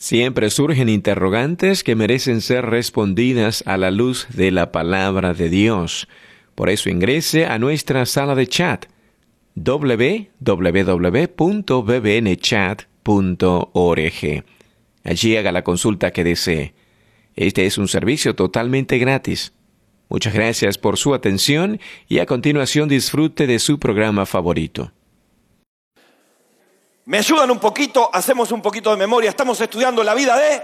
Siempre surgen interrogantes que merecen ser respondidas a la luz de la palabra de Dios. Por eso ingrese a nuestra sala de chat www.bbnchat.org. Allí haga la consulta que desee. Este es un servicio totalmente gratis. Muchas gracias por su atención y a continuación disfrute de su programa favorito. ¿Me ayudan un poquito? Hacemos un poquito de memoria. Estamos estudiando la vida de...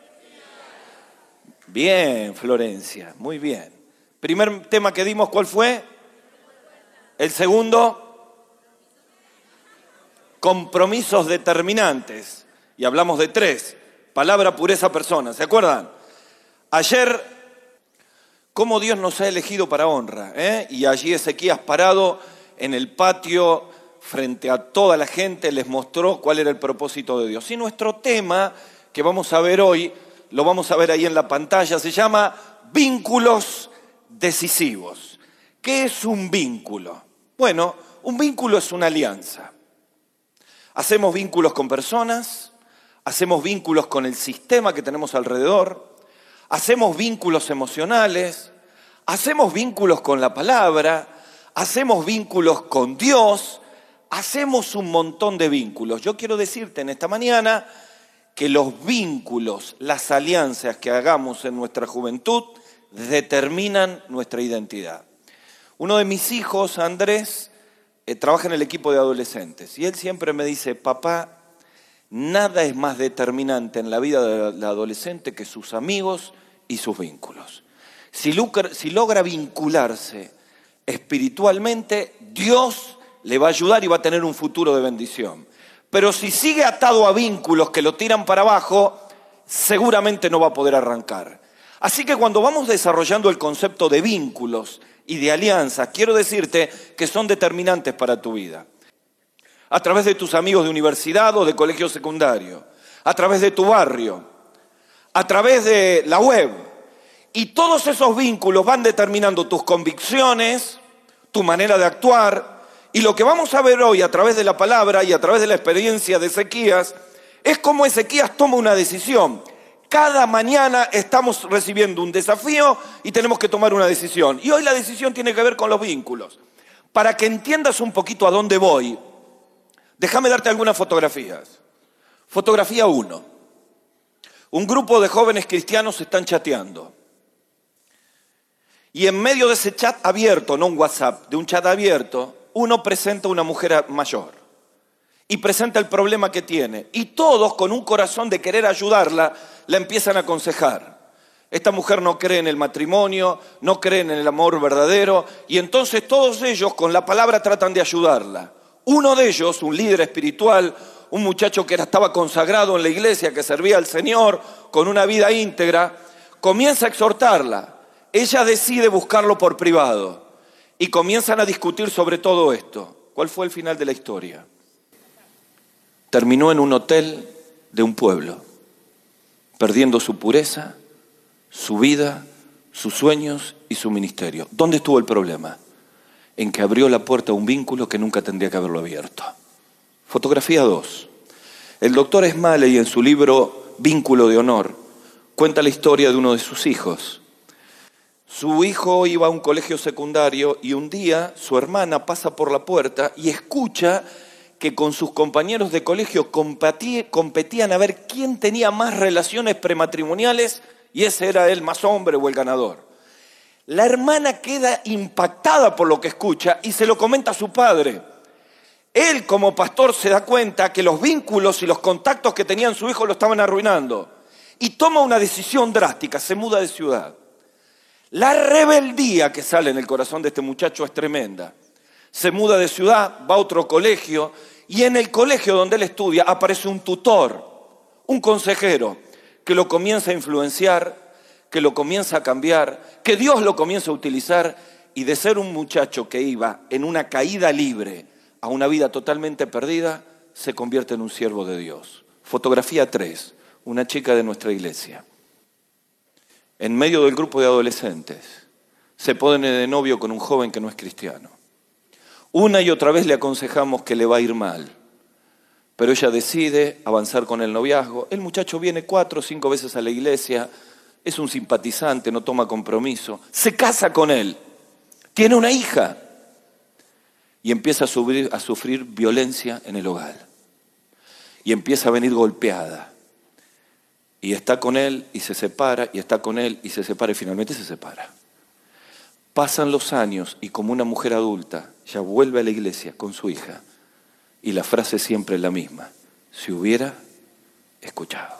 Bien, Florencia, muy bien. Primer tema que dimos, ¿cuál fue? El segundo, compromisos determinantes. Y hablamos de 3. Palabra, pureza, persona. ¿Se acuerdan? Ayer, cómo Dios nos ha elegido para honra, Y allí Ezequías parado en el patio frente a toda la gente les mostró cuál era el propósito de Dios. Y nuestro tema que vamos a ver hoy, lo vamos a ver ahí en la pantalla, se llama vínculos decisivos. ¿Qué es un vínculo? Bueno, un vínculo es una alianza. Hacemos vínculos con personas, hacemos vínculos con el sistema que tenemos alrededor, hacemos vínculos emocionales, hacemos vínculos con la palabra, hacemos vínculos con Dios, hacemos un montón de vínculos. Yo quiero decirte en esta mañana que los vínculos, las alianzas que hagamos en nuestra juventud determinan nuestra identidad. Uno de mis hijos, Andrés, trabaja en el equipo de adolescentes y él siempre me dice, papá, nada es más determinante en la vida del adolescente que sus amigos y sus vínculos. Si logra vincularse espiritualmente, Dios le va a ayudar y va a tener un futuro de bendición. Pero si sigue atado a vínculos que lo tiran para abajo, seguramente no va a poder arrancar. Así que cuando vamos desarrollando el concepto de vínculos y de alianzas, quiero decirte que son determinantes para tu vida. A través de tus amigos de universidad o de colegio secundario, a través de tu barrio, a través de la web. Y todos esos vínculos van determinando tus convicciones, tu manera de actuar. Y lo que vamos a ver hoy a través de la palabra y a través de la experiencia de Ezequías es cómo Ezequías toma una decisión. Cada mañana estamos recibiendo un desafío y tenemos que tomar una decisión. Y hoy la decisión tiene que ver con los vínculos. Para que entiendas un poquito a dónde voy, déjame darte algunas fotografías. Fotografía 1. Un grupo de jóvenes cristianos están chateando. Y en medio de ese chat abierto, no un WhatsApp, de un chat abierto, uno presenta a una mujer mayor y presenta el problema que tiene. Y todos, con un corazón de querer ayudarla, la empiezan a aconsejar. Esta mujer no cree en el matrimonio, no cree en el amor verdadero, y entonces todos ellos con la palabra tratan de ayudarla. Uno de ellos, un líder espiritual, un muchacho que estaba consagrado en la iglesia, que servía al Señor con una vida íntegra, comienza a exhortarla. Ella decide buscarlo por privado. Y comienzan a discutir sobre todo esto. ¿Cuál fue el final de la historia? Terminó en un hotel de un pueblo, perdiendo su pureza, su vida, sus sueños y su ministerio. ¿Dónde estuvo el problema? En que abrió la puerta a un vínculo que nunca tendría que haberlo abierto. Fotografía 2. El doctor Smalley, en su libro Vínculo de Honor, cuenta la historia de uno de sus hijos. Su hijo iba a un colegio secundario y un día su hermana pasa por la puerta y escucha que con sus compañeros de colegio competían a ver quién tenía más relaciones prematrimoniales y ese era el más hombre o el ganador. La hermana queda impactada por lo que escucha y se lo comenta a su padre. Él como pastor se da cuenta que los vínculos y los contactos que tenía su hijo lo estaban arruinando y toma una decisión drástica, se muda de ciudad. La rebeldía que sale en el corazón de este muchacho es tremenda. Se muda de ciudad, va a otro colegio y en el colegio donde él estudia aparece un tutor, un consejero que lo comienza a influenciar, que lo comienza a cambiar, que Dios lo comienza a utilizar y de ser un muchacho que iba en una caída libre a una vida totalmente perdida, se convierte en un siervo de Dios. Fotografía 3, una chica de nuestra iglesia. En medio del grupo de adolescentes, se pone de novio con un joven que no es cristiano. Una y otra vez le aconsejamos que le va a ir mal, Pero ella decide avanzar con el noviazgo. El muchacho viene 4 o 5 veces a la iglesia, es un simpatizante, no toma compromiso. Se casa con él, tiene una hija y empieza a sufrir violencia en el hogar. Y empieza a venir golpeada. Y está con él y se separa, y está con él y se separa, y finalmente se separa. Pasan los años y como una mujer adulta, ya vuelve a la iglesia con su hija. Y la frase siempre es la misma: si hubiera escuchado.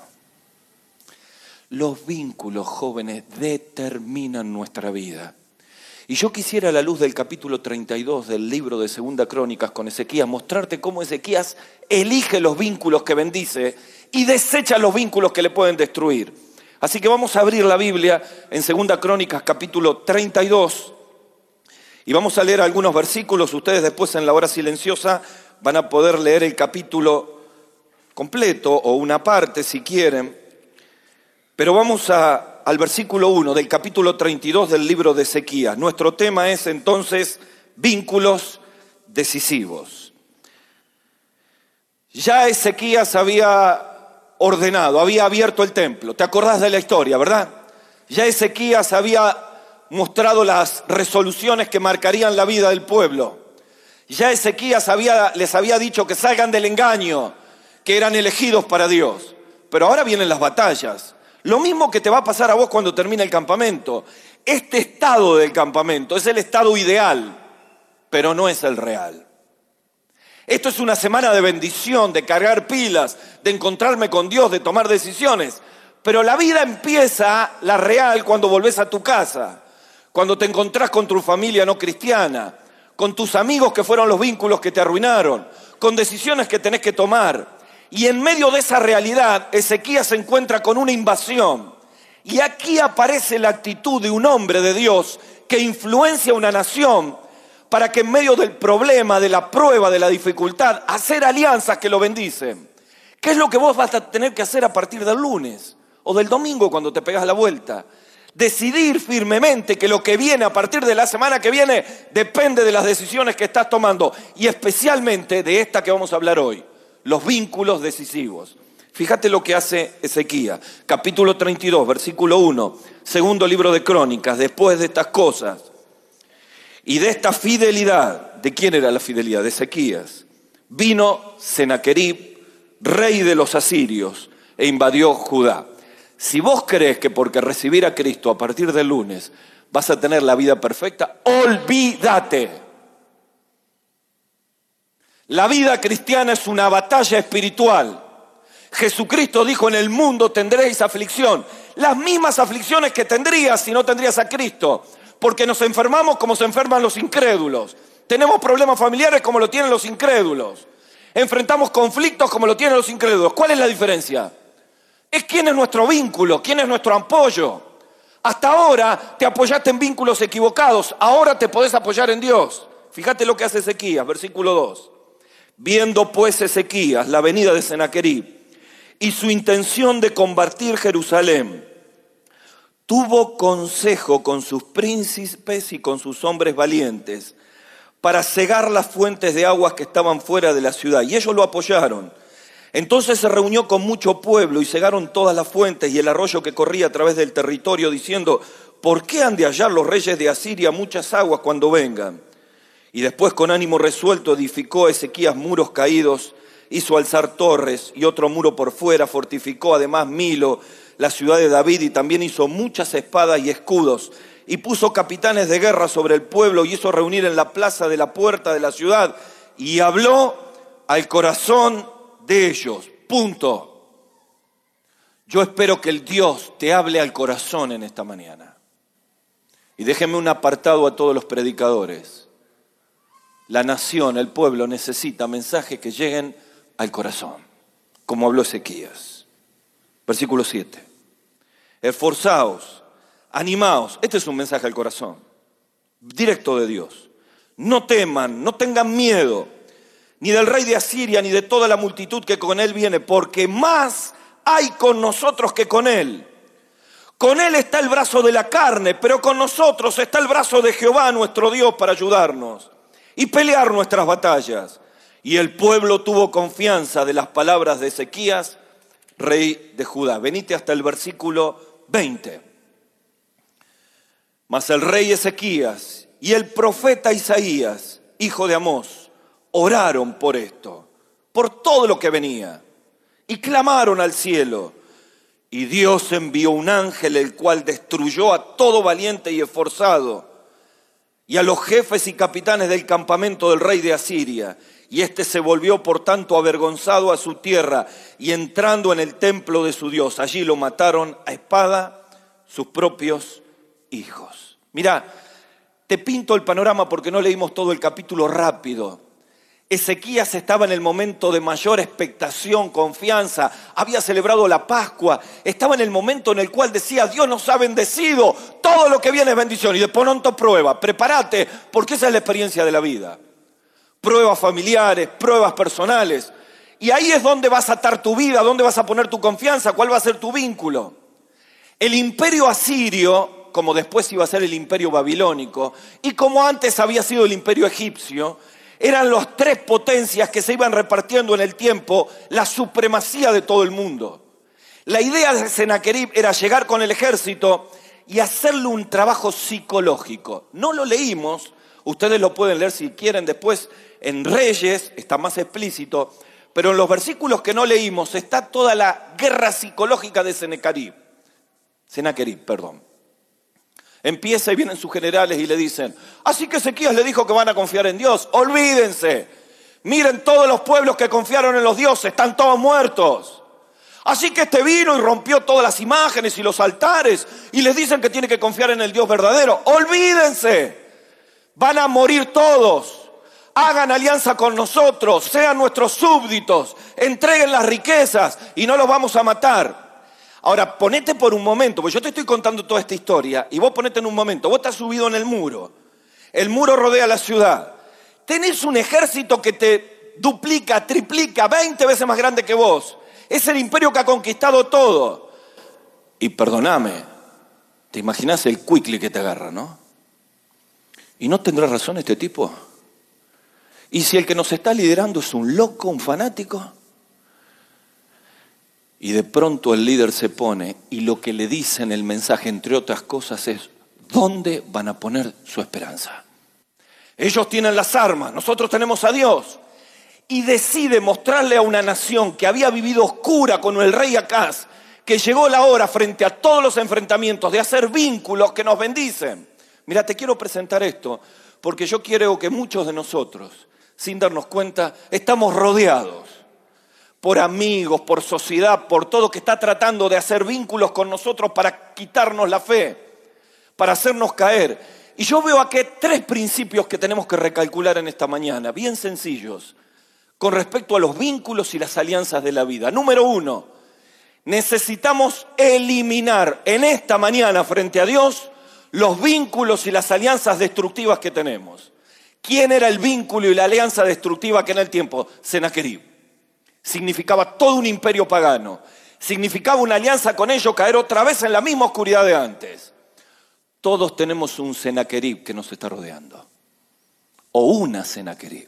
Los vínculos, jóvenes, determinan nuestra vida. Y yo quisiera, a la luz del capítulo 32 del libro de Segunda Crónicas con Ezequías, mostrarte cómo Ezequías elige los vínculos que bendice y desecha los vínculos que le pueden destruir. Así que vamos a abrir la Biblia en Segunda Crónicas capítulo 32 y vamos a leer algunos versículos. Ustedes después en la hora silenciosa van a poder leer el capítulo completo o una parte si quieren. Pero vamos al versículo 1 del capítulo 32 del libro de Ezequías. Nuestro tema es entonces vínculos decisivos. Ya Ezequías había ordenado, había abierto el templo. ¿Te acordás de la historia, verdad? Ya Ezequías había mostrado las resoluciones que marcarían la vida del pueblo. Ya Ezequías les había dicho que salgan del engaño, que eran elegidos para Dios. Pero ahora vienen las batallas. Lo mismo que te va a pasar a vos cuando termine el campamento. Este estado del campamento es el estado ideal, pero no es el real. Esto es una semana de bendición, de cargar pilas, de encontrarme con Dios, de tomar decisiones. Pero la vida empieza, la real, cuando volvés a tu casa, cuando te encontrás con tu familia no cristiana, con tus amigos que fueron los vínculos que te arruinaron, con decisiones que tenés que tomar. Y en medio de esa realidad, Ezequías se encuentra con una invasión. Y aquí aparece la actitud de un hombre de Dios que influencia a una nación para que en medio del problema, de la prueba, de la dificultad, hacer alianzas que lo bendicen. ¿Qué es lo que vos vas a tener que hacer a partir del lunes o del domingo cuando te pegas la vuelta? Decidir firmemente que lo que viene a partir de la semana que viene depende de las decisiones que estás tomando y especialmente de esta que vamos a hablar hoy. Los vínculos decisivos. Fíjate lo que hace Ezequías, capítulo 32, versículo 1, segundo libro de Crónicas. Después de estas cosas y de esta fidelidad, ¿de quién era la fidelidad? De Ezequías. Vino Senaquerib, rey de los asirios, e invadió Judá. Si vos crees que porque recibir a Cristo a partir del lunes vas a tener la vida perfecta, olvídate. La vida cristiana es una batalla espiritual. Jesucristo dijo: en el mundo tendréis aflicción. Las mismas aflicciones que tendrías si no tendrías a Cristo. Porque nos enfermamos como se enferman los incrédulos. Tenemos problemas familiares como lo tienen los incrédulos. Enfrentamos conflictos como lo tienen los incrédulos. ¿Cuál es la diferencia? Es quién es nuestro vínculo, quién es nuestro apoyo. Hasta ahora te apoyaste en vínculos equivocados. Ahora te podés apoyar en Dios. Fíjate lo que hace Ezequías, versículo 2. Viendo pues Ezequías la venida de Senaquerib y su intención de combatir Jerusalén, tuvo consejo con sus príncipes y con sus hombres valientes para cegar las fuentes de aguas que estaban fuera de la ciudad. Y ellos lo apoyaron. Entonces se reunió con mucho pueblo y cegaron todas las fuentes y el arroyo que corría a través del territorio, diciendo: ¿por qué han de hallar los reyes de Asiria muchas aguas cuando vengan? Y después, con ánimo resuelto, edificó Ezequías muros caídos, hizo alzar torres y otro muro por fuera, fortificó además Milo, la ciudad de David, y también hizo muchas espadas y escudos, y puso capitanes de guerra sobre el pueblo, y hizo reunir en la plaza de la puerta de la ciudad, y habló al corazón de ellos. Punto. Yo espero que el Dios te hable al corazón en esta mañana. Y déjenme un apartado a todos los predicadores. La nación, el pueblo necesita mensajes que lleguen al corazón, como habló Ezequías. Versículo 7. Esforzaos, animaos. Este es un mensaje al corazón, directo de Dios. No teman, no tengan miedo, ni del rey de Asiria, ni de toda la multitud que con él viene, porque más hay con nosotros que con él. Con él está el brazo de la carne, pero con nosotros está el brazo de Jehová nuestro Dios para ayudarnos y pelear nuestras batallas. Y el pueblo tuvo confianza de las palabras de Ezequías, rey de Judá. Venite hasta el versículo 20. Mas el rey Ezequías y el profeta Isaías, hijo de Amós, oraron por esto, por todo lo que venía, y clamaron al cielo. Y Dios envió un ángel, el cual destruyó a todo valiente y esforzado, y a los jefes y capitanes del campamento del rey de Asiria. Y éste se volvió por tanto avergonzado a su tierra, y entrando en el templo de su Dios, allí lo mataron a espada sus propios hijos. Mirá, te pinto el panorama porque no leímos todo el capítulo rápido. Ezequías estaba en el momento de mayor expectación, confianza, había celebrado la Pascua, estaba en el momento en el cual decía: Dios nos ha bendecido, todo lo que viene es bendición. Y de pronto prueba, prepárate, porque esa es la experiencia de la vida. Pruebas familiares, pruebas personales. Y ahí es donde vas a atar tu vida, donde vas a poner tu confianza, cuál va a ser tu vínculo. El imperio asirio, como después iba a ser el imperio babilónico, y como antes había sido el imperio egipcio, eran las tres potencias que se iban repartiendo en el tiempo la supremacía de todo el mundo. La idea de Sennacherib era llegar con el ejército y hacerle un trabajo psicológico. No lo leímos, ustedes lo pueden leer si quieren después en Reyes, está más explícito, pero en los versículos que no leímos está toda la guerra psicológica de Sennacherib. Empieza y vienen sus generales y le dicen: así que Ezequías le dijo que van a confiar en Dios. Olvídense, miren todos los pueblos que confiaron en los dioses, están todos muertos. Así que este vino y rompió todas las imágenes y los altares y les dicen que tienen que confiar en el Dios verdadero. Olvídense, van a morir todos. Hagan alianza con nosotros, sean nuestros súbditos, entreguen las riquezas y no los vamos a matar. Ahora, ponete por un momento, porque yo te estoy contando toda esta historia, y vos ponete en un momento, vos estás subido en el muro rodea la ciudad, tenés un ejército que te duplica, triplica, 20 veces más grande que vos, es el imperio que ha conquistado todo, y perdóname, te imaginás el quickly que te agarra, ¿no? ¿Y no tendrá razón este tipo? ¿Y si el que nos está liderando es un loco, un fanático? Y de pronto el líder se pone y lo que le dice en el mensaje, entre otras cosas, es: ¿dónde van a poner su esperanza? Ellos tienen las armas, nosotros tenemos a Dios. Y decide mostrarle a una nación que había vivido oscura con el rey Acaz, que llegó la hora frente a todos los enfrentamientos de hacer vínculos que nos bendicen. Mira, te quiero presentar esto porque yo quiero que muchos de nosotros, sin darnos cuenta, estamos rodeados por amigos, por sociedad, por todo que está tratando de hacer vínculos con nosotros para quitarnos la fe, para hacernos caer. Y yo veo aquí 3 principios que tenemos que recalcular en esta mañana, bien sencillos, con respecto a los vínculos y las alianzas de la vida. Número 1, necesitamos eliminar en esta mañana frente a Dios los vínculos y las alianzas destructivas que tenemos. ¿Quién era el vínculo y la alianza destructiva que en el tiempo? Sennacherib. Significaba todo un imperio pagano. Significaba una alianza con ellos, caer otra vez en la misma oscuridad de antes. Todos tenemos un Sennacherib que nos está rodeando. O una Sennacherib.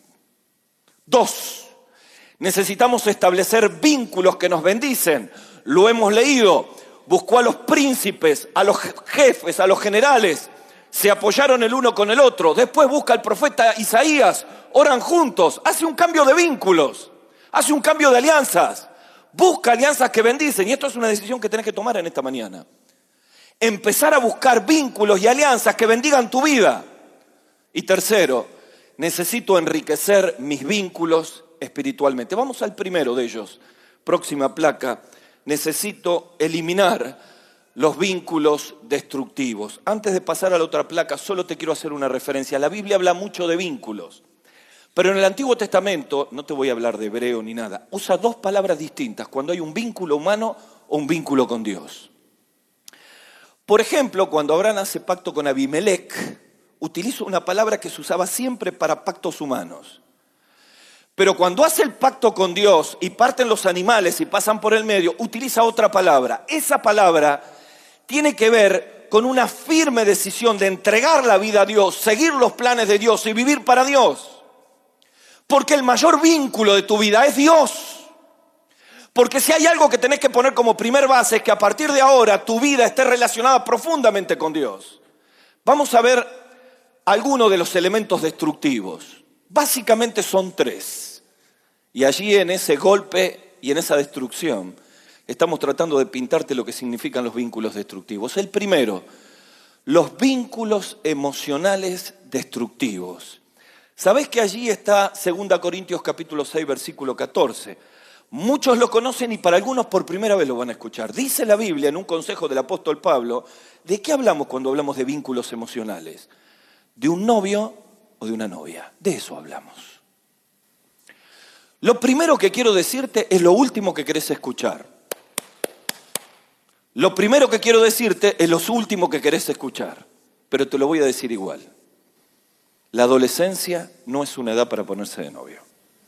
2, necesitamos establecer vínculos que nos bendicen. Lo hemos leído. Buscó a los príncipes, a los jefes, a los generales. Se apoyaron el uno con el otro. Después busca al profeta Isaías. Oran juntos. Hace un cambio de vínculos. Hace un cambio de alianzas. Busca alianzas que bendicen. Y esto es una decisión que tenés que tomar en esta mañana. Empezar a buscar vínculos y alianzas que bendigan tu vida. Y tercero, necesito enriquecer mis vínculos espiritualmente. Vamos al primero de ellos. Próxima placa. Necesito eliminar los vínculos destructivos. Antes de pasar a la otra placa, solo te quiero hacer una referencia. La Biblia habla mucho de vínculos. Pero en el Antiguo Testamento, no te voy a hablar de hebreo ni nada, usa 2 palabras distintas cuando hay un vínculo humano o un vínculo con Dios. Por ejemplo, cuando Abraham hace pacto con Abimelech, utiliza una palabra que se usaba siempre para pactos humanos. Pero cuando hace el pacto con Dios y parten los animales y pasan por el medio, utiliza otra palabra. Esa palabra tiene que ver con una firme decisión de entregar la vida a Dios, seguir los planes de Dios y vivir para Dios. Porque el mayor vínculo de tu vida es Dios. Porque si hay algo que tenés que poner como primer base es que a partir de ahora tu vida esté relacionada profundamente con Dios. Vamos a ver algunos de los elementos destructivos. Básicamente son 3. Y allí en ese golpe y en esa destrucción estamos tratando de pintarte lo que significan los vínculos destructivos. El primero, los vínculos emocionales destructivos. ¿Sabés que allí está 2 Corintios capítulo 6, versículo 14? Muchos lo conocen y para algunos por primera vez lo van a escuchar. Dice la Biblia en un consejo del apóstol Pablo, ¿de qué hablamos cuando hablamos de vínculos emocionales? ¿De un novio o de una novia? De eso hablamos. Lo primero que quiero decirte es lo último que querés escuchar. Lo primero que quiero decirte es lo último que querés escuchar, pero te lo voy a decir igual. La adolescencia no es una edad para ponerse de novio.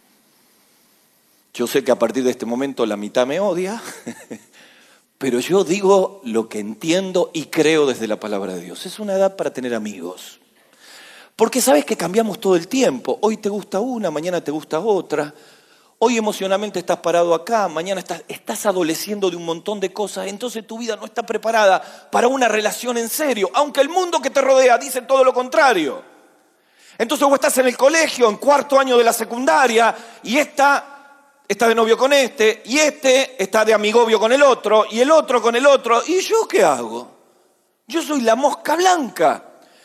Yo sé que a partir de este momento la mitad me odia, pero yo digo lo que entiendo y creo desde la palabra de Dios. Es una edad para tener amigos. Porque sabes que cambiamos todo el tiempo. Hoy te gusta una, mañana te gusta otra. Hoy emocionalmente estás parado acá, mañana estás adoleciendo de un montón de cosas. Entonces tu vida no está preparada para una relación en serio, aunque el mundo que te rodea dice todo lo contrario. Entonces vos estás en el colegio, en 4º año de la secundaria, y está de novio con este, y este está de amigobio con el otro, y el otro con el otro. ¿Y yo qué hago? Yo soy la mosca blanca.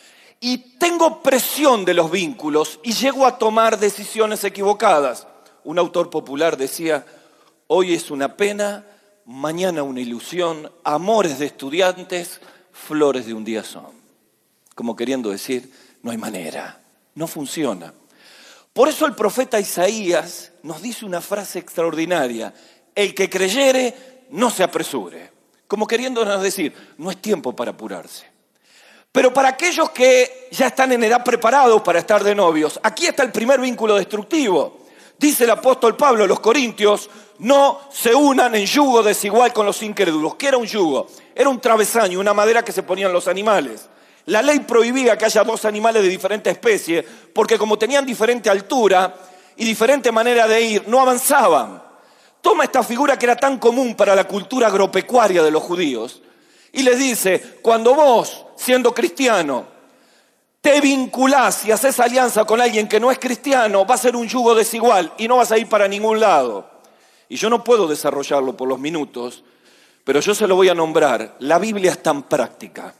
Y tengo presión de los vínculos y llego a tomar decisiones equivocadas. Un autor popular decía, hoy es una pena, mañana una ilusión, amores de estudiantes, flores de un día son. Como queriendo decir, no hay manera, no funciona. Por eso el profeta Isaías nos dice una frase extraordinaria, el que creyere no se apresure. Como queriéndonos decir, no es tiempo para apurarse. Pero para aquellos que ya están en edad preparados para estar de novios, aquí está el primer vínculo destructivo. Dice el apóstol Pablo a los Corintios, no se unan en yugo desigual con los incrédulos. ¿Qué era un yugo? Era un travesaño, una madera que se ponían los animales. La ley prohibía que haya 2 animales de diferente especie, porque como tenían diferente altura y diferente manera de ir, no avanzaban. Toma esta figura que era tan común para la cultura agropecuaria de los judíos y les dice, cuando vos, siendo cristiano, te vinculás y haces alianza con alguien que no es cristiano, va a ser un yugo desigual y no vas a ir para ningún lado. Y yo no puedo desarrollarlo por los minutos, pero yo se lo voy a nombrar. La Biblia es tan práctica.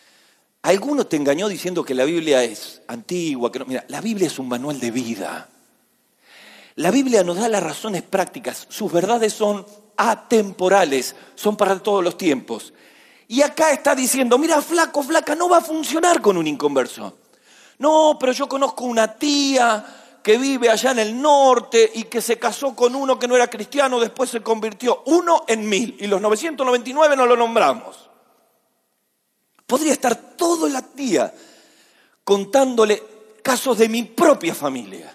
Alguno te engañó diciendo que la Biblia es antigua. Que no. Mira, la Biblia es un manual de vida. La Biblia nos da las razones prácticas. Sus verdades son atemporales, son para todos los tiempos. Y acá está diciendo, mira, flaco, flaca, no va a funcionar con un inconverso. No, pero yo conozco una tía que vive allá en el norte y que se casó con uno que no era cristiano, después se convirtió 1 en 1000 y los 999 no lo nombramos. Podría estar todo el día contándole casos de mi propia familia,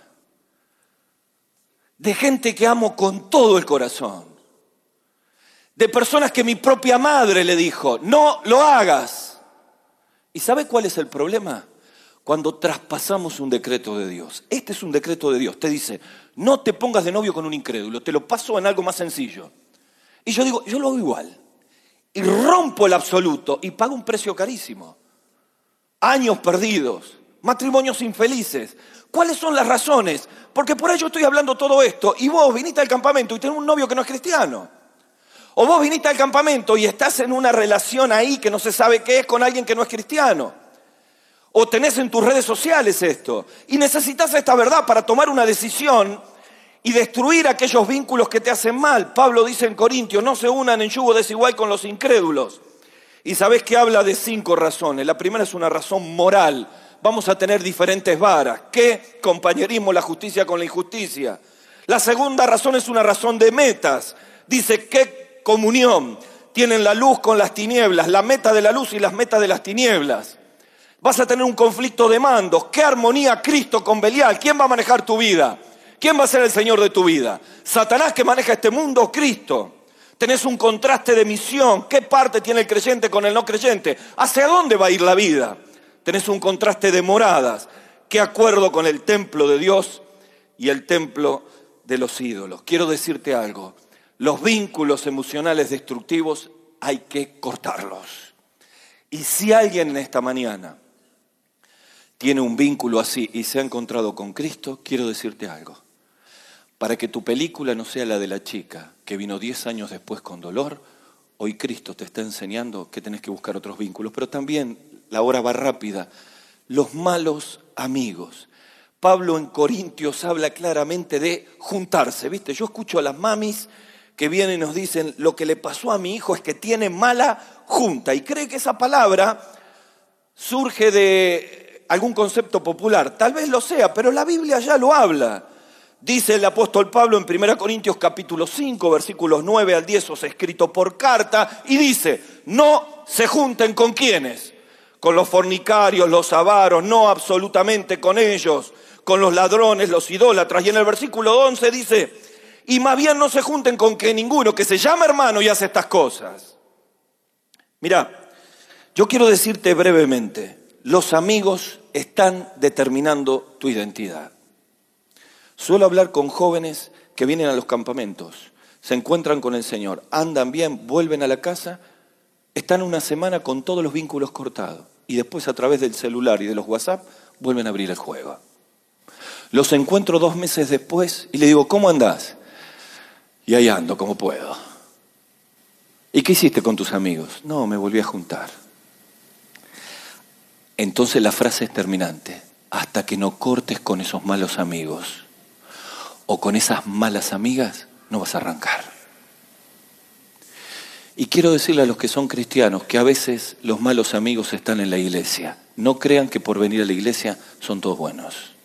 de gente que amo con todo el corazón. De personas que mi propia madre le dijo, no lo hagas. ¿Y sabe cuál es el problema? Cuando traspasamos un decreto de Dios. Este es un decreto de Dios. Te dice, no te pongas de novio con un incrédulo. Te lo paso en algo más sencillo. Y yo digo, yo lo hago igual. Y rompo el absoluto y pago un precio carísimo. Años perdidos. Matrimonios infelices. ¿Cuáles son las razones? Porque por ahí yo estoy hablando todo esto y vos viniste al campamento y tenés un novio que no es cristiano. O vos viniste al campamento y estás en una relación ahí que no se sabe qué es con alguien que no es cristiano. O tenés en tus redes sociales esto. Y necesitas esta verdad para tomar una decisión y destruir aquellos vínculos que te hacen mal. Pablo dice en Corintios, no se unan en yugo desigual con los incrédulos. Y sabés que habla de 5 razones. La primera es una razón moral. Vamos a tener diferentes varas. ¿Qué? Compañerismo, la justicia con la injusticia. La segunda razón es una razón de metas. Dice, ¿qué comunión tienen la luz con las tinieblas? La meta de la luz y las metas de las tinieblas. Vas a tener un conflicto de mandos. ¿Qué armonía Cristo con Belial? ¿Quién va a manejar tu vida? ¿Quién va a ser el Señor de tu vida? ¿Satanás que maneja este mundo o Cristo? Tenés un contraste de misión. ¿Qué parte tiene el creyente con el no creyente? ¿Hacia dónde va a ir la vida? Tenés un contraste de moradas. ¿Qué acuerdo con el templo de Dios y el templo de los ídolos. Quiero decirte algo, los vínculos emocionales destructivos hay que cortarlos. Y si alguien en esta mañana tiene un vínculo así y se ha encontrado con Cristo, quiero decirte algo. Para que tu película no sea la de la chica que vino 10 años después con dolor, hoy Cristo te está enseñando que tenés que buscar otros vínculos. Pero también, la hora va rápida, los malos amigos. Pablo en Corintios habla claramente de juntarse, ¿viste? Yo escucho a las mamis que vienen y nos dicen, lo que le pasó a mi hijo es que tiene mala junta. Y cree que esa palabra surge de algún concepto popular. Tal vez lo sea, pero la Biblia ya lo habla. Dice el apóstol Pablo en 1 Corintios capítulo 5, versículos 9 al 10, os he escrito por carta, y dice, no se junten ¿con quiénes? Con los fornicarios, los avaros, no absolutamente con ellos, con los ladrones, los idólatras. Y en el versículo 11 dice, y más bien no se junten con que ninguno que se llama hermano y hace estas cosas. Mirá, yo quiero decirte brevemente, los amigos están determinando tu identidad. Suelo hablar con jóvenes que vienen a los campamentos, se encuentran con el Señor, andan bien, vuelven a la casa, están una semana con todos los vínculos cortados y después a través del celular y de los WhatsApp vuelven a abrir el juego. Los encuentro 2 meses después y le digo, ¿cómo andás? Y ahí ando como puedo. ¿Y qué hiciste con tus amigos? No, me volví a juntar. Entonces la frase es terminante, hasta que no cortes con esos malos amigos o con esas malas amigas, no vas a arrancar. Y quiero decirle a los que son cristianos que a veces los malos amigos están en la iglesia. No crean que por venir a la iglesia son todos buenos.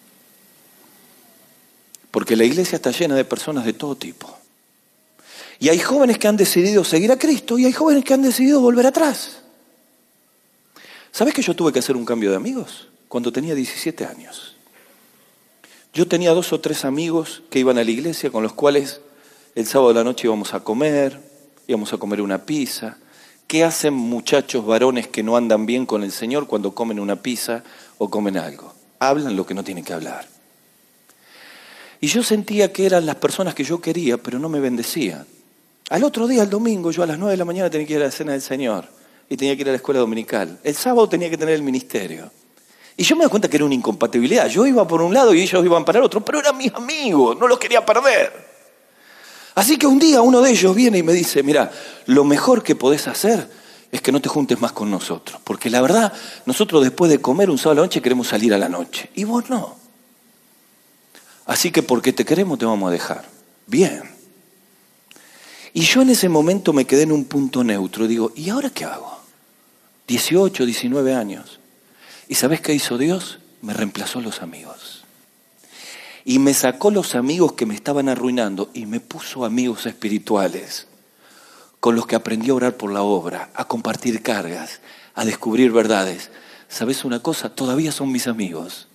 Porque la iglesia está llena de personas de todo tipo. Y hay jóvenes que han decidido seguir a Cristo y hay jóvenes que han decidido volver atrás. ¿Sabes que yo tuve que hacer un cambio de amigos? Cuando tenía 17 años. Yo tenía 2 o 3 amigos que iban a la iglesia con los cuales el sábado de la noche íbamos a comer una pizza. ¿Qué hacen muchachos varones que no andan bien con el Señor cuando comen una pizza o comen algo? Hablan lo que no tienen que hablar. Y yo sentía que eran las personas que yo quería, pero no me bendecían. Al otro día, el domingo, yo a las 9 de la mañana tenía que ir a la cena del Señor y tenía que ir a la escuela dominical. El sábado tenía que tener el ministerio. Y yo me di cuenta que era una incompatibilidad. Yo iba por un lado y ellos iban para el otro, pero eran mis amigos, no los quería perder. Así que un día uno de ellos viene y me dice, mira, lo mejor que podés hacer es que no te juntes más con nosotros. Porque la verdad, nosotros después de comer un sábado a la noche queremos salir a la noche. Y vos no. Así que porque te queremos te vamos a dejar. Bien. Y yo en ese momento me quedé en un punto neutro. Digo, ¿y ahora qué hago? 18, 19 años. ¿Y sabés qué hizo Dios? Me reemplazó los amigos. Y me sacó los amigos que me estaban arruinando y me puso amigos espirituales con los que aprendí a orar por la obra, a compartir cargas, a descubrir verdades. ¿Sabés una cosa? Todavía son mis amigos.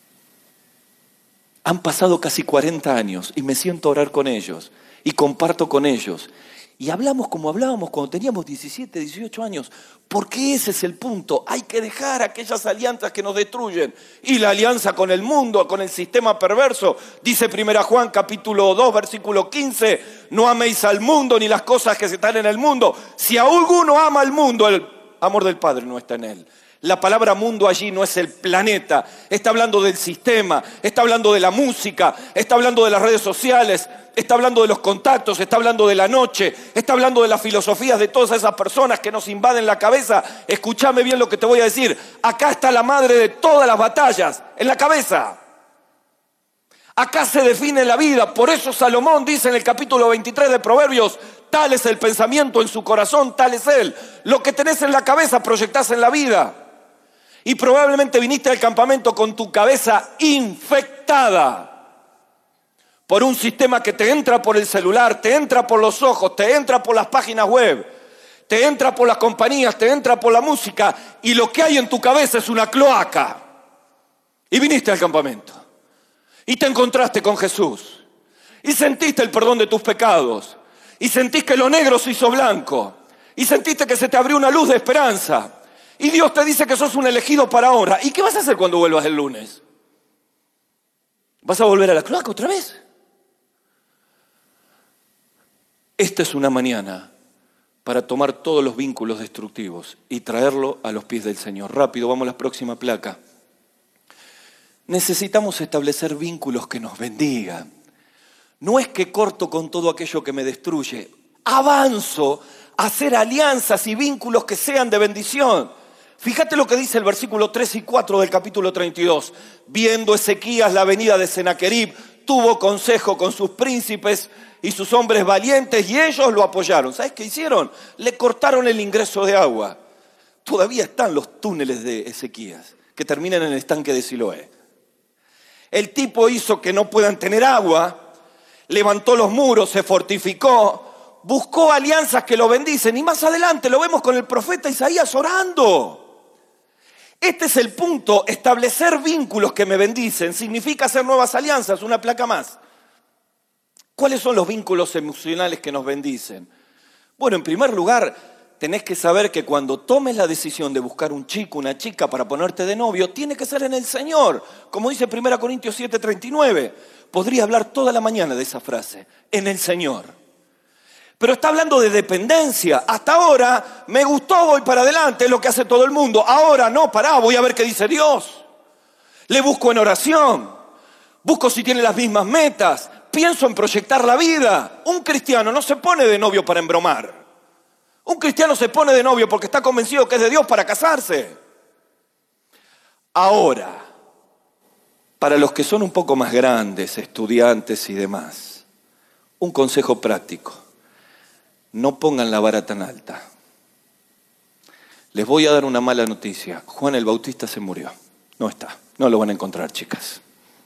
Han pasado casi 40 años y me siento a orar con ellos y comparto con ellos. Y hablamos como hablábamos cuando teníamos 17, 18 años, porque ese es el punto. Hay que dejar aquellas alianzas que nos destruyen. Y la alianza con el mundo, con el sistema perverso, dice 1 Juan capítulo 2, versículo 15, no améis al mundo ni las cosas que están en el mundo. Si alguno ama al mundo, el amor del Padre no está en él. La palabra mundo allí no es el planeta, está hablando del sistema, está hablando de la música, está hablando de las redes sociales, está hablando de los contactos, está hablando de la noche, está hablando de las filosofías de todas esas personas que nos invaden la cabeza. Escúchame bien lo que te voy a decir, acá está la madre de todas las batallas, en la cabeza. Acá se define la vida, por eso Salomón dice en el capítulo 23 de Proverbios, tal es el pensamiento en su corazón, tal es él. Lo que tenés en la cabeza proyectás en la vida. Y probablemente viniste al campamento con tu cabeza infectada por un sistema que te entra por el celular, te entra por los ojos, te entra por las páginas web, te entra por las compañías, te entra por la música y lo que hay en tu cabeza es una cloaca. Y viniste al campamento y te encontraste con Jesús y sentiste el perdón de tus pecados y sentiste que lo negro se hizo blanco y sentiste que se te abrió una luz de esperanza. Y Dios te dice que sos un elegido para honra. ¿Y qué vas a hacer cuando vuelvas el lunes? ¿Vas a volver a la cloaca otra vez? Esta es una mañana para tomar todos los vínculos destructivos y traerlo a los pies del Señor. Rápido, vamos a la próxima placa. Necesitamos establecer vínculos que nos bendigan. No es que corto con todo aquello que me destruye. Avanzo a hacer alianzas y vínculos que sean de bendición. Fíjate lo que dice el versículo 3 y 4 del capítulo 32. Viendo Ezequías la venida de Sennacherib, tuvo consejo con sus príncipes y sus hombres valientes y ellos lo apoyaron. ¿Sabes qué hicieron? Le cortaron el ingreso de agua. Todavía están los túneles de Ezequías que terminan en el estanque de Siloé. El tipo hizo que no puedan tener agua, levantó los muros, se fortificó, buscó alianzas que lo bendicen y más adelante lo vemos con el profeta Isaías orando. Este es el punto, establecer vínculos que me bendicen significa hacer nuevas alianzas, una placa más. ¿Cuáles son los vínculos emocionales que nos bendicen? Bueno, en primer lugar, tenés que saber que cuando tomes la decisión de buscar un chico, una chica para ponerte de novio, tiene que ser en el Señor. Como dice 1 Corintios 7:39. Podría hablar toda la mañana de esa frase, en el Señor. Pero está hablando de dependencia. Hasta ahora me gustó, voy para adelante, es lo que hace todo el mundo. Ahora no, pará, voy a ver qué dice Dios. Le busco en oración. Busco si tiene las mismas metas. Pienso en proyectar la vida. Un cristiano no se pone de novio para embromar. Un cristiano se pone de novio porque está convencido que es de Dios para casarse. Ahora, para los que son un poco más grandes, estudiantes y demás, un consejo práctico. No pongan la vara tan alta. Les voy a dar una mala noticia. Juan el Bautista se murió. No está. No lo van a encontrar, chicas.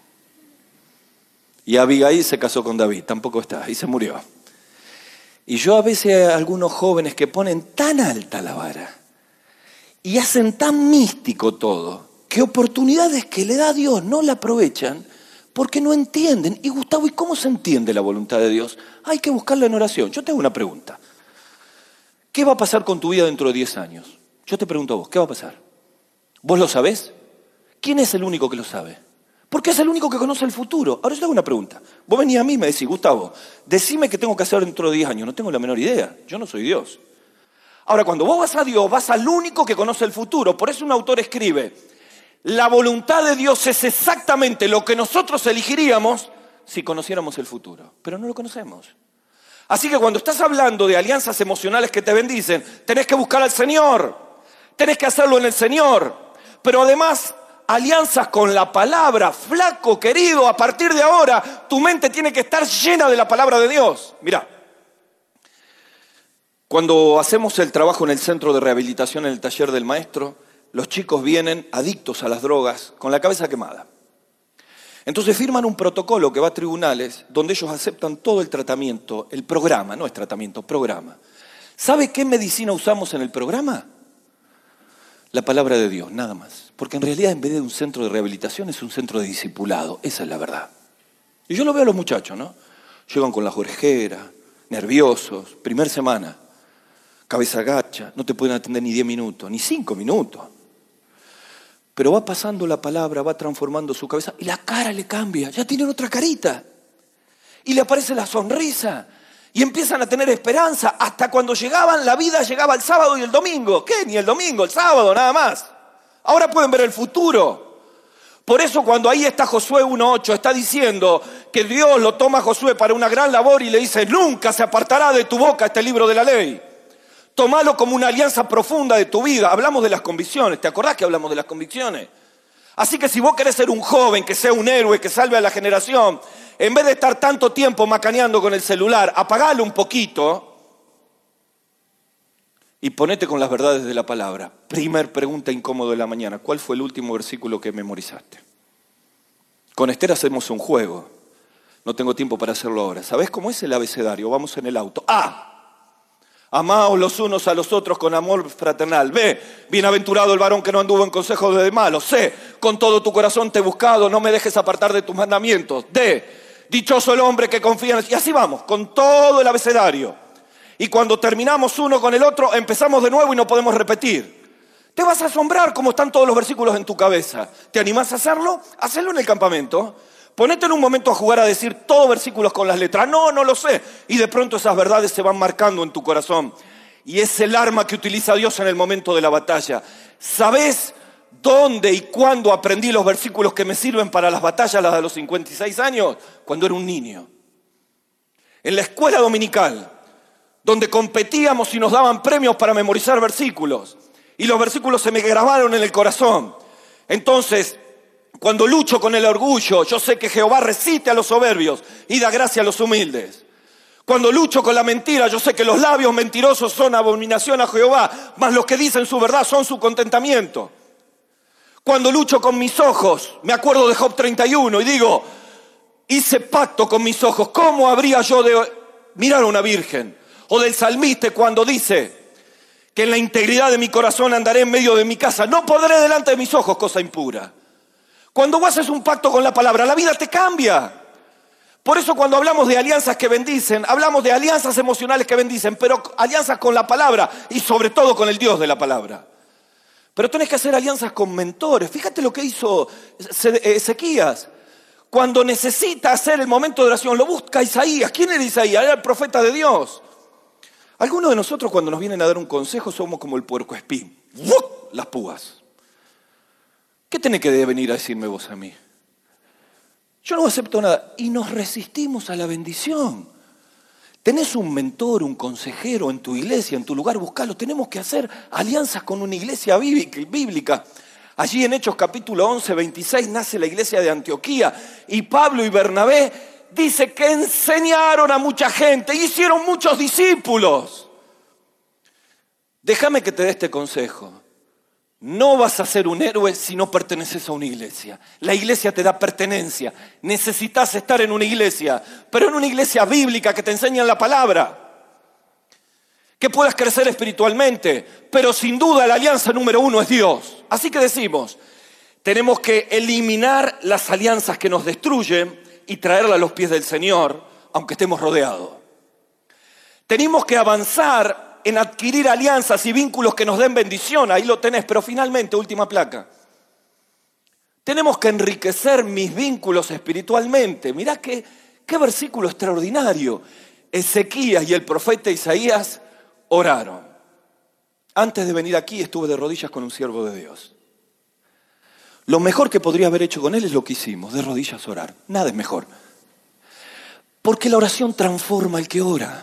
Y Abigail se casó con David. Tampoco está. Y se murió. Y yo a veces a algunos jóvenes que ponen tan alta la vara y hacen tan místico todo, que oportunidades que le da Dios no la aprovechan porque no entienden. Y Gustavo, ¿y cómo se entiende la voluntad de Dios? Hay que buscarla en oración. Yo te hago una pregunta. ¿Qué va a pasar con tu vida dentro de 10 años? Yo te pregunto a vos, ¿qué va a pasar? ¿Vos lo sabés? ¿Quién es el único que lo sabe? Porque es el único que conoce el futuro. Ahora yo te hago una pregunta. Vos venís a mí y me decís, Gustavo, decime qué tengo que hacer dentro de 10 años. No tengo la menor idea. Yo no soy Dios. Ahora, cuando vos vas a Dios, vas al único que conoce el futuro. Por eso un autor escribe, la voluntad de Dios es exactamente lo que nosotros elegiríamos si conociéramos el futuro. Pero no lo conocemos. Así que cuando estás hablando de alianzas emocionales que te bendicen, tenés que buscar al Señor. Tenés que hacerlo en el Señor. Pero además, alianzas con la palabra. Flaco, querido, a partir de ahora, tu mente tiene que estar llena de la palabra de Dios. Mirá, cuando hacemos el trabajo en el centro de rehabilitación, en el taller del maestro, los chicos vienen adictos a las drogas, con la cabeza quemada. Entonces firman un protocolo que va a tribunales, donde ellos aceptan todo el tratamiento, el programa, no es tratamiento, programa. ¿Sabe qué medicina usamos en el programa? La palabra de Dios, nada más. Porque en realidad en vez de un centro de rehabilitación es un centro de discipulado, esa es la verdad. Y yo lo veo a los muchachos, ¿no? Llegan con las orejeras, nerviosos, primer semana, cabeza gacha, no te pueden atender ni 10 minutos, ni 5 minutos. Pero va pasando la palabra, va transformando su cabeza y la cara le cambia, ya tienen otra carita. Y le aparece la sonrisa y empiezan a tener esperanza. Hasta cuando llegaban, la vida llegaba el sábado y el domingo. ¿Qué? Ni el domingo, el sábado, nada más. Ahora pueden ver el futuro. Por eso cuando ahí está Josué 1:8, está diciendo que Dios lo toma a Josué para una gran labor y le dice, nunca se apartará de tu boca este libro de la ley. Tómalo como una alianza profunda de tu vida. Hablamos de las convicciones, ¿te acordás que hablamos de las convicciones? Así que si vos querés ser un joven, que sea un héroe, que salve a la generación, en vez de estar tanto tiempo macaneando con el celular, apagalo un poquito y ponete con las verdades de la palabra. Primer pregunta incómoda de la mañana. ¿Cuál fue el último versículo que memorizaste? Con Esther hacemos un juego. No tengo tiempo para hacerlo ahora. ¿Sabés cómo es el abecedario? Vamos en el auto. A. Amaos los unos a los otros con amor fraternal. B. Bienaventurado el varón que no anduvo en consejo de malos. C. Con todo tu corazón te he buscado, no me dejes apartar de tus mandamientos. D. Dichoso el hombre que confía en... Y así vamos, con todo el abecedario. Y cuando terminamos uno con el otro, empezamos de nuevo y no podemos repetir. Te vas a asombrar cómo están todos los versículos en tu cabeza. ¿Te animás a hacerlo? Hacelo en el campamento. Ponete en un momento a jugar a decir todos versículos con las letras. No, no lo sé. Y de pronto esas verdades se van marcando en tu corazón. Y es el arma que utiliza Dios en el momento de la batalla. ¿Sabés dónde y cuándo aprendí los versículos que me sirven para las batallas, las de los 56 años? Cuando era un niño. En la escuela dominical, donde competíamos y nos daban premios para memorizar versículos. Y los versículos se me grabaron en el corazón. Entonces, cuando lucho con el orgullo, yo sé que Jehová resiste a los soberbios y da gracia a los humildes. Cuando lucho con la mentira, yo sé que los labios mentirosos son abominación a Jehová, mas los que dicen su verdad son su contentamiento. Cuando lucho con mis ojos, me acuerdo de Job 31 y digo, hice pacto con mis ojos, ¿cómo habría yo de mirar a una virgen? O del salmista cuando dice que en la integridad de mi corazón andaré en medio de mi casa, no podré delante de mis ojos cosa impura. Cuando vos haces un pacto con la palabra, la vida te cambia. Por eso cuando hablamos de alianzas que bendicen, hablamos de alianzas emocionales que bendicen, pero alianzas con la palabra y sobre todo con el Dios de la palabra. Pero tenés que hacer alianzas con mentores. Fíjate lo que hizo Ezequías. Cuando necesita hacer el momento de oración, lo busca Isaías. ¿Quién era Isaías? Era el profeta de Dios. Algunos de nosotros cuando nos vienen a dar un consejo somos como el puercoespín. ¡Uf! Las púas. ¿Qué tenés que venir a decirme vos a mí? Yo no acepto nada. Y nos resistimos a la bendición. Tenés un mentor, un consejero en tu iglesia, en tu lugar, buscalo. Tenemos que hacer alianzas con una iglesia bíblica. Allí en Hechos capítulo 11, 26 nace la iglesia de Antioquía. Y Pablo y Bernabé dice que enseñaron a mucha gente, hicieron muchos discípulos. Déjame que te dé este consejo. No vas a ser un héroe si no perteneces a una iglesia. La iglesia te da pertenencia. Necesitas estar en una iglesia, pero en una iglesia bíblica que te enseña la palabra. Que puedas crecer espiritualmente, pero sin duda la alianza número uno es Dios. Así que decimos, tenemos que eliminar las alianzas que nos destruyen y traerlas a los pies del Señor, aunque estemos rodeados. Tenemos que avanzar en adquirir alianzas y vínculos que nos den bendición, ahí lo tenés, pero finalmente, última placa. Tenemos que enriquecer mis vínculos espiritualmente. Mirá qué versículo extraordinario. Ezequías y el profeta Isaías oraron. Antes de venir aquí estuve de rodillas con un siervo de Dios. Lo mejor que podría haber hecho con él es lo que hicimos, de rodillas orar. Nada es mejor. Porque la oración transforma al que ora.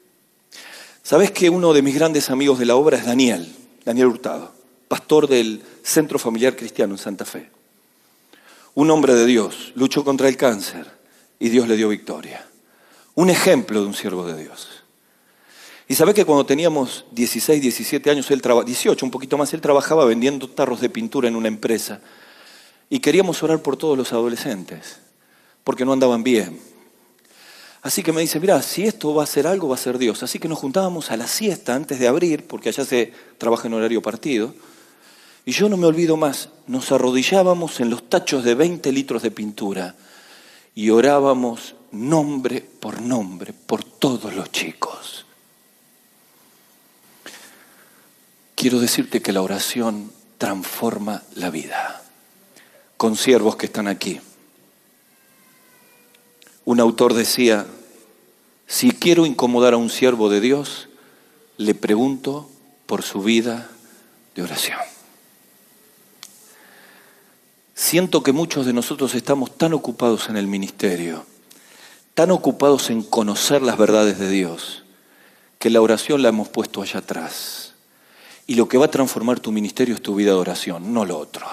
¿Sabés que uno de mis grandes amigos de la obra es Daniel Hurtado, pastor del Centro Familiar Cristiano en Santa Fe? Un hombre de Dios, luchó contra el cáncer y Dios le dio victoria. Un ejemplo de un siervo de Dios. Y sabés que cuando teníamos 16, 17 años, 18, un poquito más, él trabajaba vendiendo tarros de pintura en una empresa. Y queríamos orar por todos los adolescentes, porque no andaban bien. Así que me dice, mirá, si esto va a ser algo, va a ser Dios. Así que nos juntábamos a la siesta antes de abrir, porque allá se trabaja en horario partido. Y yo no me olvido más, nos arrodillábamos en los tachos de 20 litros de pintura y orábamos nombre por todos los chicos. Quiero decirte que la oración transforma la vida. Con siervos que están aquí. Un autor decía, si quiero incomodar a un siervo de Dios, le pregunto por su vida de oración. Siento que muchos de nosotros estamos tan ocupados en el ministerio, tan ocupados en conocer las verdades de Dios, que la oración la hemos puesto allá atrás. Y lo que va a transformar tu ministerio es tu vida de oración, no lo otro.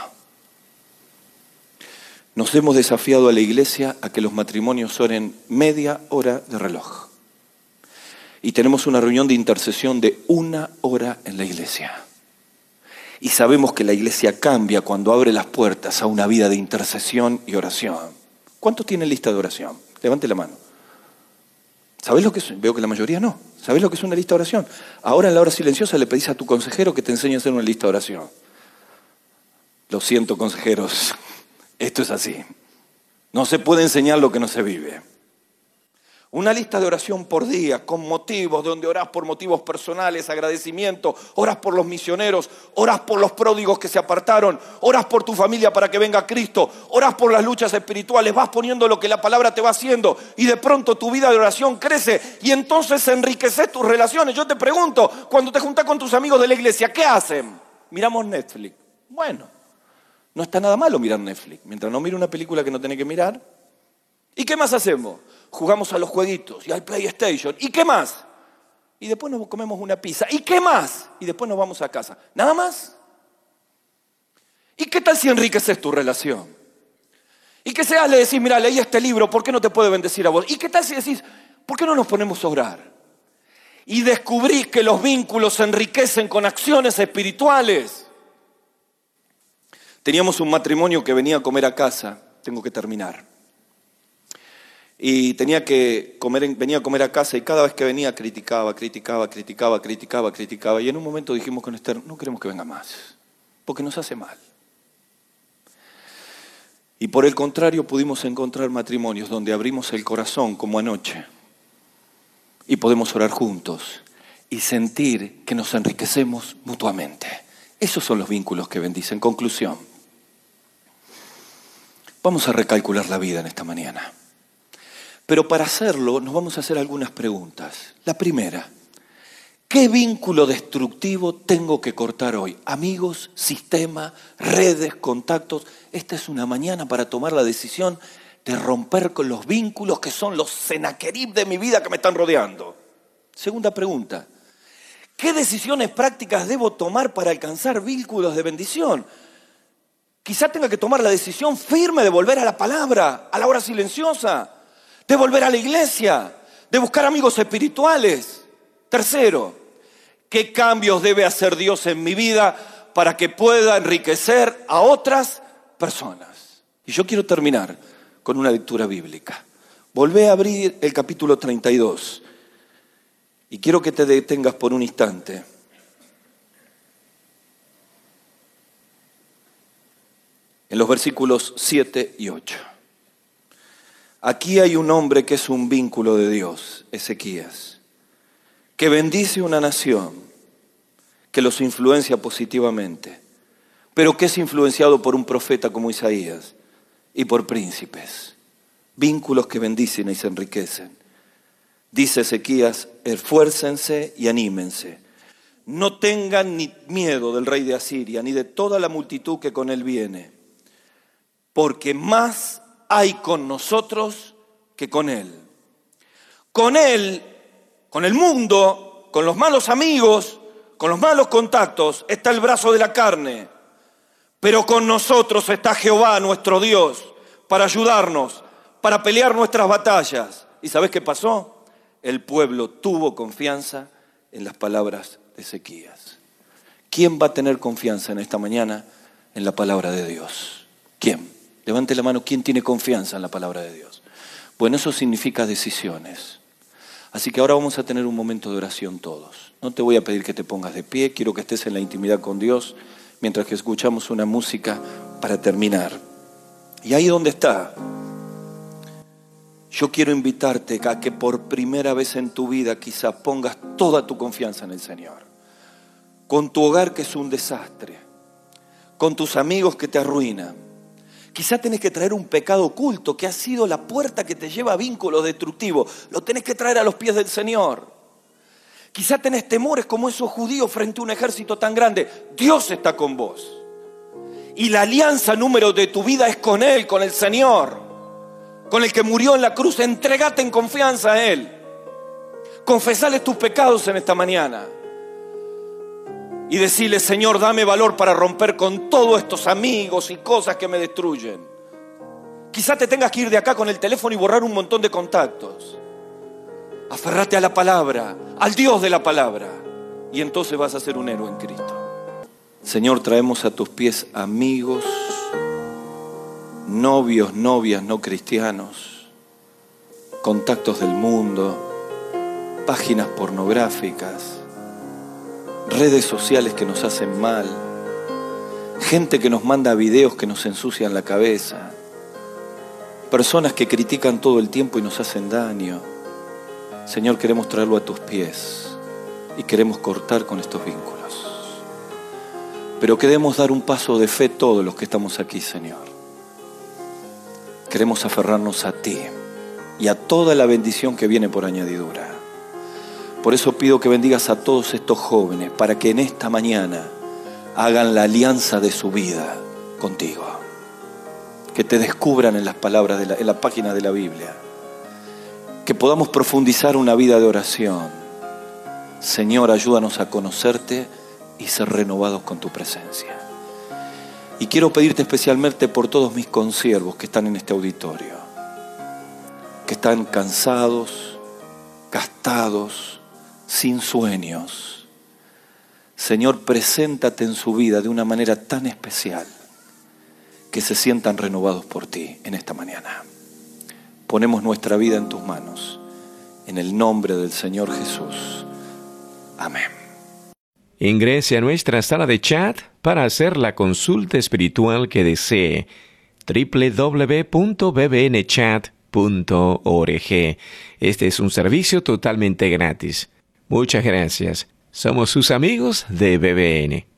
Nos hemos desafiado a la iglesia a que los matrimonios oren media hora de reloj. Y tenemos una reunión de intercesión de 1 hora en la iglesia. Y sabemos que la iglesia cambia cuando abre las puertas a una vida de intercesión y oración. ¿Cuántos tienen lista de oración? Levante la mano. ¿Sabés lo que es? Veo que la mayoría no. ¿Sabés lo que es una lista de oración? Ahora en la hora silenciosa le pedís a tu consejero que te enseñe a hacer una lista de oración. Lo siento, consejeros. Esto es así. No se puede enseñar lo que no se vive. Una lista de oración por día, con motivos, donde orás por motivos personales, agradecimiento, orás por los misioneros, orás por los pródigos que se apartaron, orás por tu familia para que venga Cristo, orás por las luchas espirituales, vas poniendo lo que la palabra te va haciendo y de pronto tu vida de oración crece y entonces enriqueces tus relaciones. Yo te pregunto, cuando te juntás con tus amigos de la iglesia, ¿qué hacen? Miramos Netflix. Bueno, no está nada malo mirar Netflix, mientras no mire una película que no tenés que mirar. ¿Y qué más hacemos? Jugamos a los jueguitos y al PlayStation. ¿Y qué más? Y después nos comemos una pizza. ¿Y qué más? Y después nos vamos a casa. ¿Nada más? ¿Y qué tal si enriqueces tu relación? ¿Y qué sea? Le decís, mira, leí este libro, ¿por qué no te puede bendecir a vos? ¿Y qué tal si decís, ¿por qué no nos ponemos a orar? Y descubrís que los vínculos se enriquecen con acciones espirituales. Teníamos un matrimonio que venía a comer a casa. Tengo que terminar. Y venía a comer a casa y cada vez que venía criticaba. Y en un momento dijimos con Esther, no queremos que venga más, porque nos hace mal. Y por el contrario pudimos encontrar matrimonios donde abrimos el corazón como anoche y podemos orar juntos y sentir que nos enriquecemos mutuamente. Esos son los vínculos que bendicen. Conclusión. Vamos a recalcular la vida en esta mañana. Pero para hacerlo nos vamos a hacer algunas preguntas. La primera, ¿qué vínculo destructivo tengo que cortar hoy? Amigos, sistema, redes, contactos. Esta es una mañana para tomar la decisión de romper con los vínculos que son los Senaquerib de mi vida que me están rodeando. Segunda pregunta, ¿qué decisiones prácticas debo tomar para alcanzar vínculos de bendición? Quizá tenga que tomar la decisión firme de volver a la palabra, a la hora silenciosa, de volver a la iglesia, de buscar amigos espirituales. Tercero, ¿qué cambios debe hacer Dios en mi vida para que pueda enriquecer a otras personas? Y yo quiero terminar con una lectura bíblica. Volvé a abrir el capítulo 32 y quiero que te detengas por un instante. En los versículos 7 y 8. Aquí hay un hombre que es un vínculo de Dios, Ezequías, que bendice una nación, que los influencia positivamente, pero que es influenciado por un profeta como Isaías y por príncipes. Vínculos que bendicen y se enriquecen. Dice Ezequías, esfuércense y anímense. No tengan ni miedo del rey de Asiria, ni de toda la multitud que con él viene, porque más hay con nosotros que con él. Con él, con el mundo, con los malos amigos, con los malos contactos, está el brazo de la carne. Pero con nosotros está Jehová, nuestro Dios, para ayudarnos, para pelear nuestras batallas. ¿Y sabés qué pasó? El pueblo tuvo confianza en las palabras de Ezequías. ¿Quién va a tener confianza en esta mañana en la palabra de Dios? ¿Quién? Levante la mano, ¿quién tiene confianza en la palabra de Dios? Bueno, eso significa decisiones. Así que ahora vamos a tener un momento de oración todos. No te voy a pedir que te pongas de pie, quiero que estés en la intimidad con Dios mientras que escuchamos una música para terminar. Y ahí donde está, yo quiero invitarte a que por primera vez en tu vida quizá pongas toda tu confianza en el Señor. Con tu hogar que es un desastre, con tus amigos que te arruinan. Quizá tenés que traer un pecado oculto que ha sido la puerta que te lleva a vínculos destructivos. Lo tenés que traer a los pies del Señor. Quizá tenés temores como esos judíos frente a un ejército tan grande. Dios está con vos. Y la alianza número de tu vida es con Él, con el Señor, con el que murió en la cruz. Entregate en confianza a Él. Confesale tus pecados en esta mañana. Y decirle, Señor, dame valor para romper con todos estos amigos y cosas que me destruyen. Quizá te tengas que ir de acá con el teléfono y borrar un montón de contactos. Aferrate a la palabra, al Dios de la palabra. Y entonces vas a ser un héroe en Cristo. Señor, traemos a tus pies amigos, novios, novias no cristianos, contactos del mundo, páginas pornográficas, redes sociales que nos hacen mal, gente que nos manda videos que nos ensucian la cabeza, personas que critican todo el tiempo y nos hacen daño. Señor, queremos traerlo a tus pies y queremos cortar con estos vínculos. Pero queremos dar un paso de fe todos los que estamos aquí, Señor. Queremos aferrarnos a ti y a toda la bendición que viene por añadidura. Por eso pido que bendigas a todos estos jóvenes para que en esta mañana hagan la alianza de su vida contigo. Que te descubran en las palabras, en la página de la Biblia. Que podamos profundizar una vida de oración. Señor, ayúdanos a conocerte y ser renovados con tu presencia. Y quiero pedirte especialmente por todos mis consiervos que están en este auditorio, que están cansados, gastados, sin sueños. Señor, preséntate en su vida de una manera tan especial que se sientan renovados por ti en esta mañana. Ponemos nuestra vida en tus manos, en el nombre del Señor Jesús. Amén. Ingrese a nuestra sala de chat para hacer la consulta espiritual que desee. www.bbnchat.org. Este es un servicio totalmente gratis. Muchas gracias. Somos sus amigos de BBN.